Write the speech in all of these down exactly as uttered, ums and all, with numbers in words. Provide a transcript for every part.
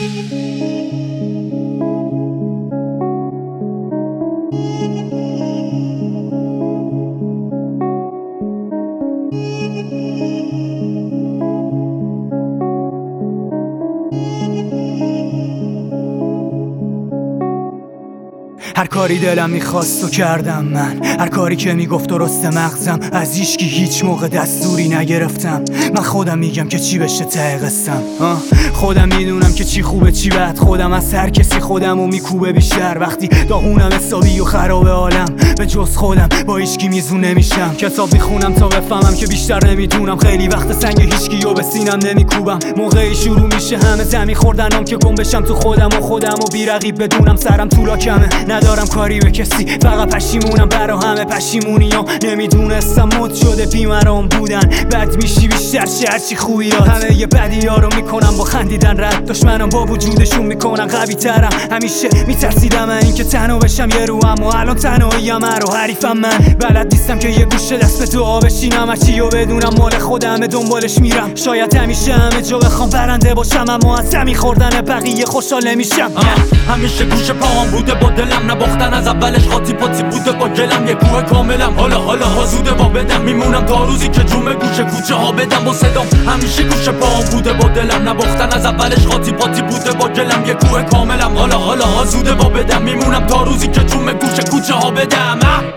هر کاری دلم میخواست و کردم من، هر کاری که میگفت درست مغزم. از هیچکی هیچ موقع دستوری نگرفتم. من خودم میگم که چی بشه ته قصم. خودم میدونم که چی خوبه چی بد. خودم از هر کسی خودمو میکوبه بیشتر. وقتی داغونم حسابی و خراب عالم، به جز خودم با هیچکی میزون نمیشم. کتاب میخونم تا بفهمم که بیشتر نمیدونم. خیلی وقت سنگ هیچکیو به سینم نمیکوبم. موقعی شروع میشه همه زمین خوردنم که گم بشم تو خودم و خودم و بی رقیب بدونم سرم طولا کمه. ندارم کاری به کسی، فقط پشیمونم برا همه پشیمونی ها. نمیدونستم مد شده بیمرام بودن. بد میشی بیشتر شه هرچی خوبیات. همه یه بدی ها رو میکنم با خندیدن رد. دشمنم با وجودشون میکنن قوی ترم. همیشه میترسیدم من این که تنها بشم یه رو، اما الان تنهاییم رو حریفم. من بلد نیستم که یه گوشه دست به دعا بشینم. هرچی رو بدونم مال خودمه دنبالش میرم. شاید همیشه همه جا بخوام برنده باشم، اما از زمین خوردن بقیه خوشحال نمیشم. همیشه گوش پاهم بوده با دلم نباختن. از اولش خاطی پاتی بوده با گلم. یه کوه کاملم حالا حالا ها زوده با بدم. میمونم تا روزی که جومه گوشه کوچه ها بدم با صدام. همیشه گوش پاهم بوده با دلم نباختن. از اولش خاطی پاتی بوده با گلم. یه کوه کاملم حالا حالا ها زوده با بدم. میمونم تا روزی که جومه گوشه کوچه ها بدم.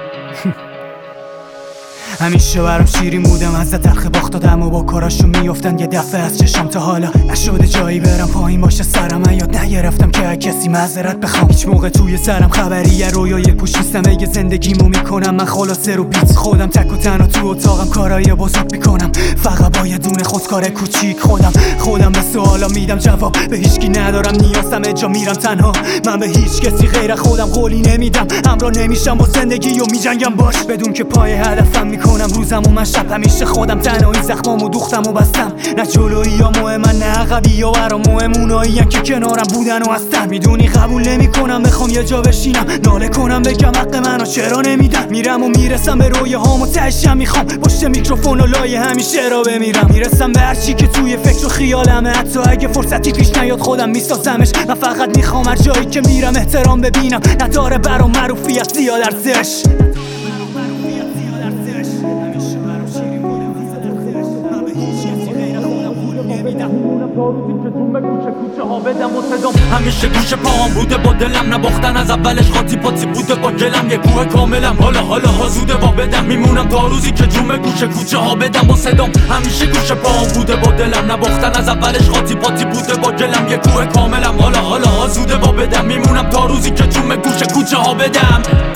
همیشه برام شیرین بودم، از تلخ باخت دادم و با کاراشو میافتن یه دفعه از چشم. تا حالا نشده جایی برم پایین باشه سرم. من یاد نگرفتم که از کسی معذرت بخوام. هیچ موقع توی سرم خبری یه رویای پوش نیستم. اگه زندگیمو میکنم من خلاصه رو بیت. خودم تک و تنها تو اتاقم کارای بزرگ میکنم. فقط با یه دونه خودکار کوچیک. خودم خودم به سوالا میدم جواب. به هیچکی ندارم نیازم اجا میرم تنها. من به هیچ کسی غیر خودم قولی نمیدم. همراه نمیشم با زندگی و میجنگم باش. بدون که پای هدفم میکنم روزم و من شب. همیشه خودم تنهایی زخمامو دوختم و بستم. نه جلویی یا مهمن نه عقبی یا برام مهم اونایی که کنارم بودن و هستن. میدونی قبول نمیکنم بخوام یه جا بشینم ناله کنم بگم حق منو چرا نمیدن. میرم و میرسم به رویه هامو تهشم. میخوام پشت میکروفون و لایه همیشه را بمیرم. میرسم به هرچی که توی فکر و خیالمه. حتی اگه فرصتی پیش نیاد خودم میسازمش. من فقط میخوام هر جایی که میرم احترام ببینم. نداره برام معروفیت زیاد ارزش. همیشه گوش پاهم بوده با دلم نباختن. از اولش خاطی پاتی بوده با گلم. یه کوه کاملم حالا حالا ها زوده با بدم. میمونم تا روزی که جومه گوشه کوچه ها بدم با صدام. همیشه گوش پاهم بوده با دلم نباختن. از اولش خاطی پاتی بوده با گلم. یه کوه کاملم حالا حالا ها زوده با بدم. میمونم تا روزی که جومه گوشه کوچه ها بدم.